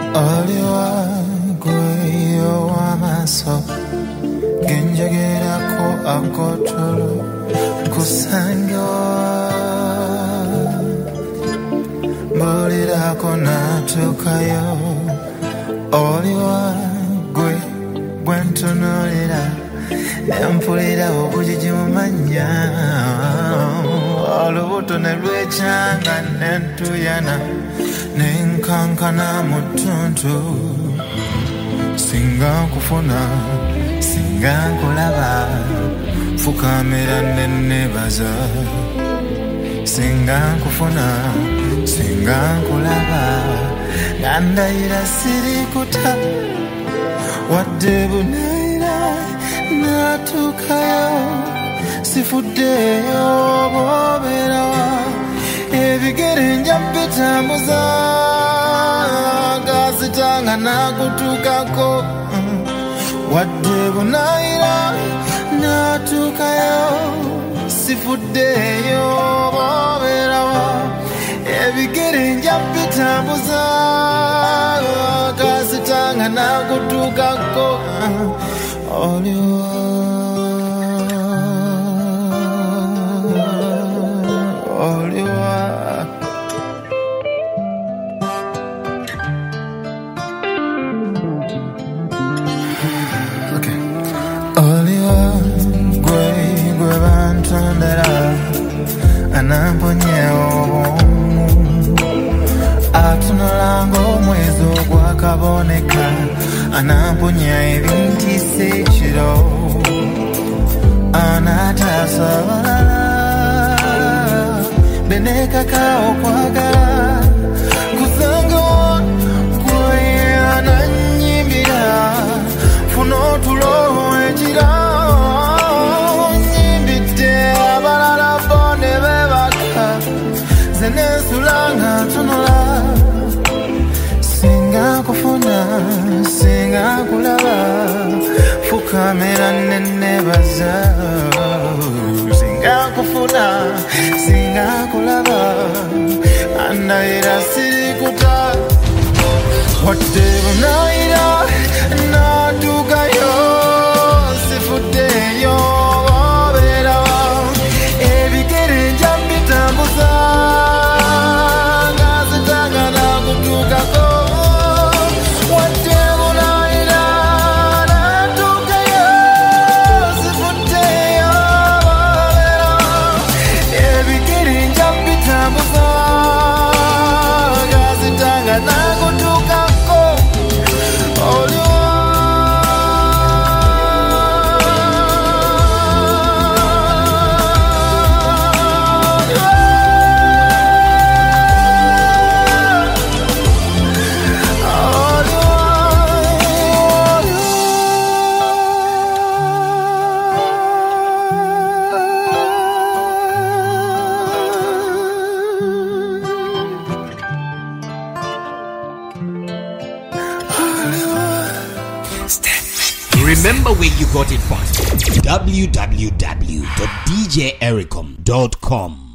Oliwa gweyo wamaso genjogerako akotolo kusangyo mulirako natukayo Oliwa gwentunulira nempulira obujiji mu mannya olubuto ne lwekyanga nentuyana nenkankana mu ttuntu singa nkufuna singa nkulaba fukamira nennebaza singa nkufuna singa nkulaba ngandayira sirikuta wadde bunaira natukayo sifuddeyo bw'obeerawa ebigere nja bitambuza gasitanga nakutukako wadde bunaira natukayo sifuddeyo bw'obeerawa ebigere nja bitambuza gasitanga nakutukako Oliwa gwe bantondera anamponyewo atunulanga omwezi ogwakaboneka anamponya ebintisa ekiro anataasa abalala benekaka okwagala kusanga gwe ananyimbira funa otulo ekira nyimbidde abalala bone bebaka zenesulanga tunula singa kufuna singa kulaba fukamira nennebaza singa kufuna singa kulaba andayira sirikuta wadde bunaira natukayo sifuddeyo bw'obeerawa ebigere nja bitambuza gasitanga nakutukako wadde bunaira natukayo sifuddeyo bw'obeerawa ebigere nja bitambuza gasitanga nakutukako Remember where you got it from. www.djericom.com